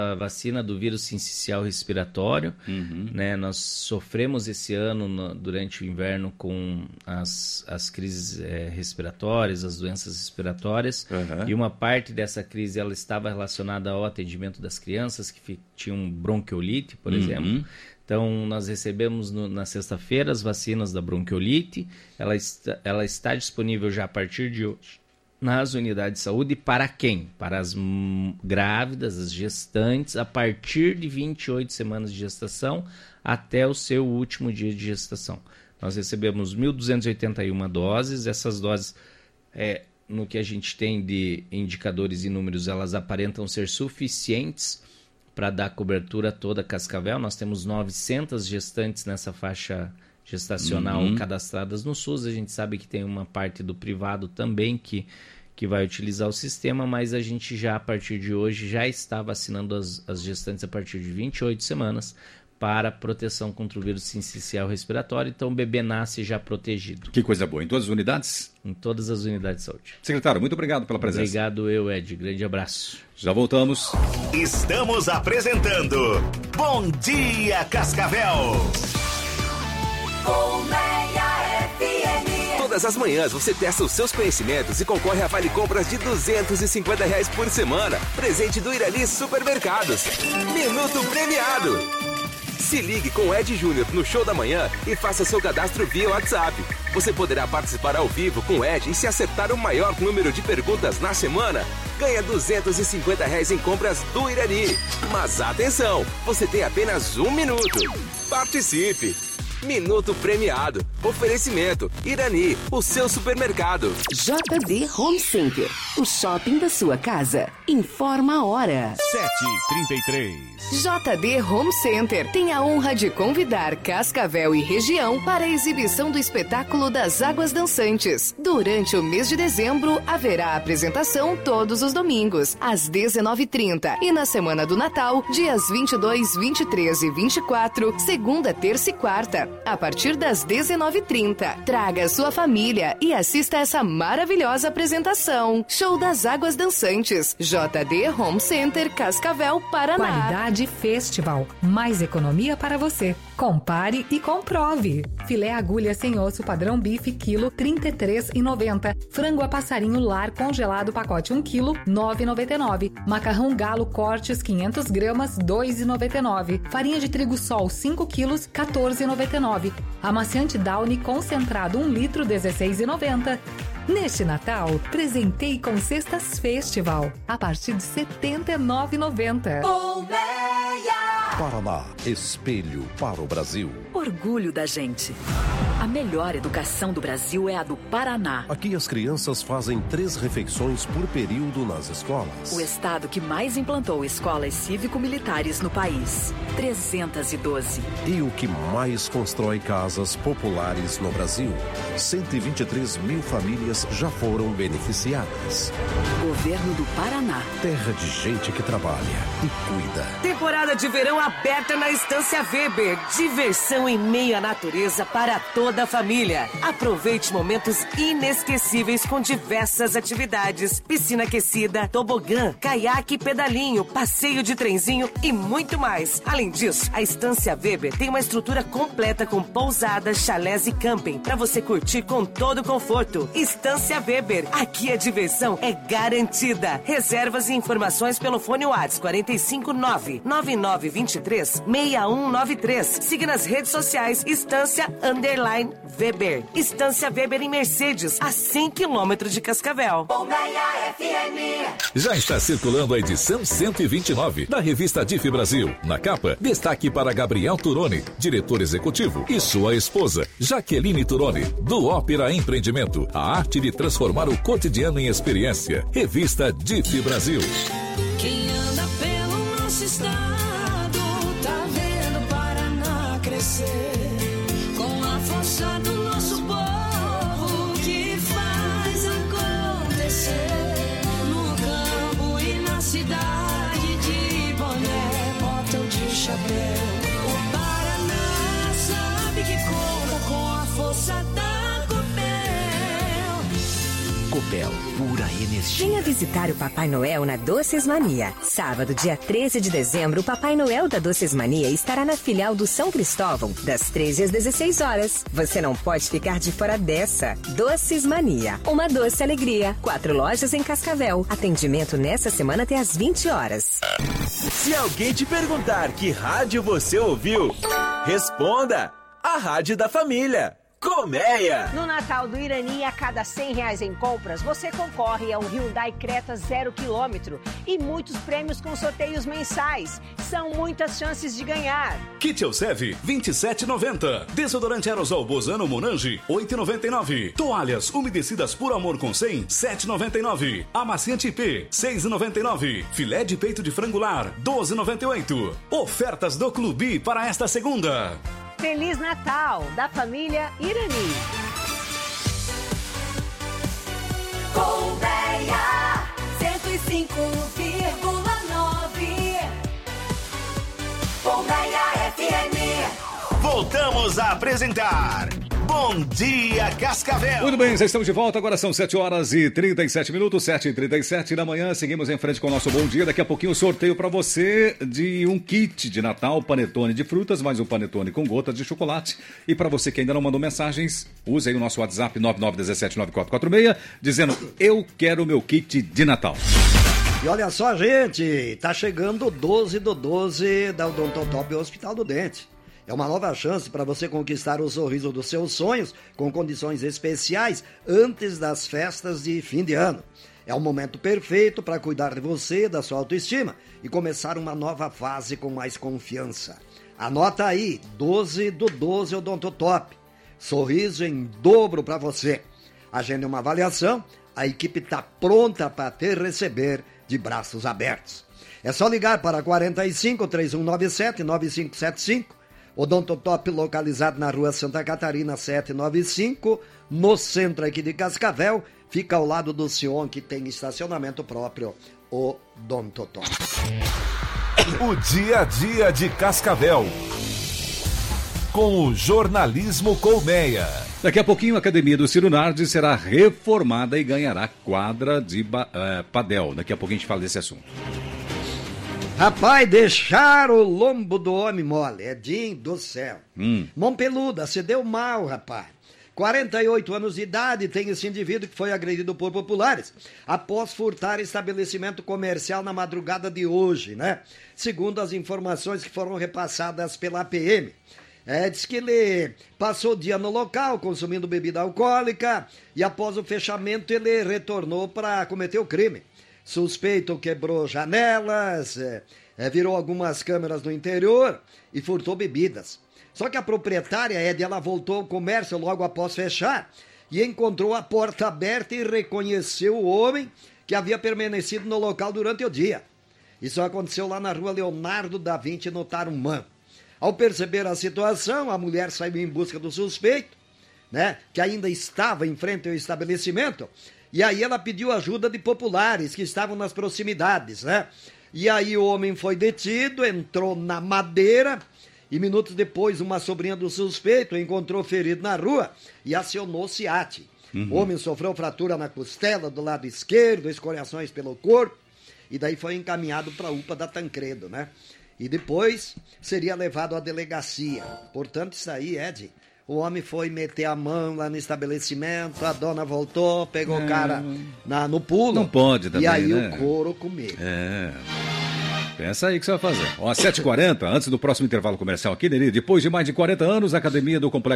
a vacina do vírus sincicial respiratório, né? Nós sofremos esse ano, durante o inverno, com as crises respiratórias, as doenças respiratórias, e uma parte dessa crise ela estava relacionada ao atendimento das crianças que tinham bronquiolite, por exemplo. Então, nós recebemos na sexta-feira as vacinas da bronquiolite, ela está disponível já a partir de hoje nas unidades de saúde. Para quem? Para as grávidas, as gestantes, a partir de 28 semanas de gestação até o seu último dia de gestação. Nós recebemos 1.281 doses. Essas doses, no que a gente tem de indicadores e números, elas aparentam ser suficientes para dar cobertura a toda Cascavel. Nós temos 900 gestantes nessa faixa gestacional cadastradas no SUS. A gente sabe que tem uma parte do privado também que vai utilizar o sistema, mas a gente já, a partir de hoje, já está vacinando as gestantes a partir de 28 semanas para proteção contra o vírus sincicial respiratório. Então o bebê nasce já protegido. Que coisa boa. Em todas as unidades? Em todas as unidades de saúde. Secretário, muito obrigado pela presença. Obrigado Ed. Grande abraço. Já voltamos. Estamos apresentando Bom Dia Cascavel. Todas as manhãs você testa os seus conhecimentos e concorre a vale compras de R$250 por semana. Presente do Irani Supermercados. Minuto premiado. Se ligue com o Ed Júnior no Show da Manhã e faça seu cadastro via WhatsApp. Você poderá participar ao vivo com o Ed e se acertar o maior número de perguntas na semana, ganha R$250 em compras do Irani. Mas atenção, você tem apenas 1 minuto. Participe! Minuto premiado. Oferecimento Irani, o seu supermercado. JD Home Center, o shopping da sua casa. Informa a hora. 7h33. JD Home Center tem a honra de convidar Cascavel e região para a exibição do espetáculo das Águas Dançantes. Durante o mês de dezembro, haverá apresentação todos os domingos, às 19h30. E na semana do Natal, dias 22, 23 e 24, segunda, terça e quarta, a partir das 19h30. Traga sua família e assista essa maravilhosa apresentação. Show das Águas Dançantes. JD Home Center, Cascavel, Paraná. Qualidade Festival. Mais economia para você. Compare e comprove. Filé agulha sem osso padrão bife, quilo, R$ 33,90. Frango a passarinho lar congelado pacote 1 quilo, R$ 9,99. Macarrão galo cortes 500 gramas, R$ 2,99. Farinha de trigo sol 5 quilos, R$ 14,99. Amaciante Downy concentrado 1 litro, R$ 16,90. Neste Natal, presenteie com Cestas Festival, a partir de R$ 79,90. Paraná, espelho para o Brasil. Orgulho da gente. A melhor educação do Brasil é a do Paraná. Aqui as crianças fazem 3 refeições por período nas escolas. O estado que mais implantou escolas cívico-militares no país. 312. E o que mais constrói casas populares no Brasil. 123 mil famílias já foram beneficiadas. Governo do Paraná. Terra de gente que trabalha e cuida. Temporada de verão aberta na Estância Weber. Diversão em meio à natureza para toda a família. Aproveite momentos inesquecíveis com diversas atividades. Piscina aquecida, tobogã, caiaque, pedalinho, passeio de trenzinho e muito mais. Além disso, a Estância Weber tem uma estrutura completa com pousadas, chalés e camping para você curtir com todo o conforto. Estância Weber. Aqui a diversão é garantida. Reservas e informações pelo fone WhatsApp 459-9923-6193. Siga nas redes sociais Estância_Weber. Estância Weber em Mercedes, a 100 km de Cascavel. Já está circulando a edição 129 da revista DIF Brasil. Na capa, destaque para Gabriel Turoni, diretor executivo, e sua esposa, Jaqueline Turoni, do Ópera Empreendimento. A arte de transformar o cotidiano em experiência. Revista DIF Brasil. Quem anda pelo nosso estado tá vendo o Paraná crescer. Com a força do nosso povo que faz acontecer. No campo e na cidade, de boné, bota ou de chapéu. O Paraná sabe que conta com a força da Copel. Copel, pura energia. Venha visitar o Papai Noel na Doces Mania. Sábado, dia 13 de dezembro, o Papai Noel da Doces Mania estará na filial do São Cristóvão, das 13 às 16 horas. Você não pode ficar de fora dessa. Doces Mania, uma doce alegria. 4 lojas em Cascavel. Atendimento nessa semana até às 20 horas. Se alguém te perguntar que rádio você ouviu, responda: a Rádio da Família. Colmeia! No Natal do Irani, a cada R$100 em compras, você concorre a um Hyundai Creta 0 km e muitos prêmios com sorteios mensais. São muitas chances de ganhar. Kit Elsev, R$27,90. Desodorante aerosol Bozano Monange, R$8,99. Toalhas umedecidas por amor com 100, R$7,99. Amaciante IP, R$6,99. Filé de peito de frangular, R$12,98. Ofertas do Clube para esta segunda. Feliz Natal, da família Irani. Colmeia 105,9. Colmeia FM. Voltamos a apresentar Bom Dia Cascavel. Muito bem, já estamos de volta, agora são 7h37, 7h37 da manhã, seguimos em frente com o nosso Bom Dia. Daqui a pouquinho o sorteio para você de um kit de Natal, panetone de frutas, mais um panetone com gotas de chocolate. E para você que ainda não mandou mensagens, use aí o nosso WhatsApp 99179446, dizendo: eu quero o meu kit de Natal. E olha só, gente, tá chegando o 12/12 da Odontotop Hospital do Dente. É uma nova chance para você conquistar o sorriso dos seus sonhos com condições especiais antes das festas de fim de ano. É o momento perfeito para cuidar de você, da sua autoestima e começar uma nova fase com mais confiança. Anota aí, 12/12 Odontotop. Sorriso em dobro para você. Agende uma avaliação, a equipe está pronta para te receber de braços abertos. É só ligar para 45 3197 9575. Odontotop localizado na rua Santa Catarina 795, no centro aqui de Cascavel, fica ao lado do Sion, que tem estacionamento próprio, Odontotop. O dia a dia de Cascavel, com o jornalismo Colmeia. Daqui a pouquinho a Academia do Ciro Nardi será reformada e ganhará quadra de padel. Daqui a pouquinho a gente fala desse assunto. Rapaz, deixaram o lombo do homem mole, Edinho do céu. Mão peluda, se deu mal, rapaz. 48 anos de idade tem esse indivíduo que foi agredido por populares após furtar estabelecimento comercial na madrugada de hoje, né? Segundo as informações que foram repassadas pela PM. Diz que ele passou o dia no local consumindo bebida alcoólica e após o fechamento ele retornou para cometer o crime. Suspeito quebrou janelas, virou algumas câmeras no interior e furtou bebidas. Só que a proprietária, ela voltou ao comércio logo após fechar e encontrou a porta aberta e reconheceu o homem que havia permanecido no local durante o dia. Isso aconteceu lá na rua Leonardo da Vinci, no Tarumã. Ao perceber a situação, a mulher saiu em busca do suspeito, né, que ainda estava em frente ao estabelecimento. E aí ela pediu ajuda de populares que estavam nas proximidades, né? E aí o homem foi detido, entrou na madeira e minutos depois uma sobrinha do suspeito encontrou ferido na rua e acionou o SIAT. O homem sofreu fratura na costela do lado esquerdo, escoriações pelo corpo e daí foi encaminhado para a UPA da Tancredo, né? E depois seria levado à delegacia. Portanto, isso aí, Ed... O homem foi meter a mão lá no estabelecimento, a dona voltou, pegou o cara no pulo. Não pode também, e aí né? O couro comeu. Pensa aí o que você vai fazer. Ó, 7h40, antes do próximo intervalo comercial aqui, Neri, depois de mais de 40 anos, a Academia do Complexo